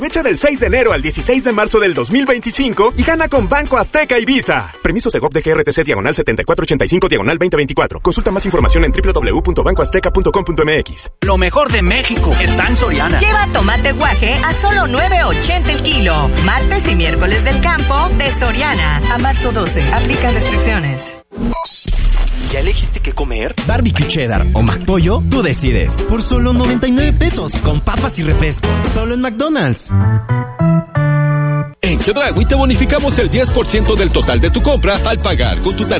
Fecha del 6 de enero al 16 de marzo del 2025 y gana con Banco Azteca y Visa. Permiso Segov de GRTC /7485/2024. Consulta más información en www.bancoazteca.com.mx. Lo mejor de México está en Soriana. Lleva tomate guaje a solo $9.80 el kilo. Martes y miércoles del campo de Soriana. A marzo 12. Aplica restricciones. ¿Ya elegiste qué comer? Barbecue cheddar o McPollo, tú decides. Por solo 99 pesos, con papas y refresco. Solo en McDonald's. En Chedraui te bonificamos el 10% del total de tu compra al pagar con tu tarjeta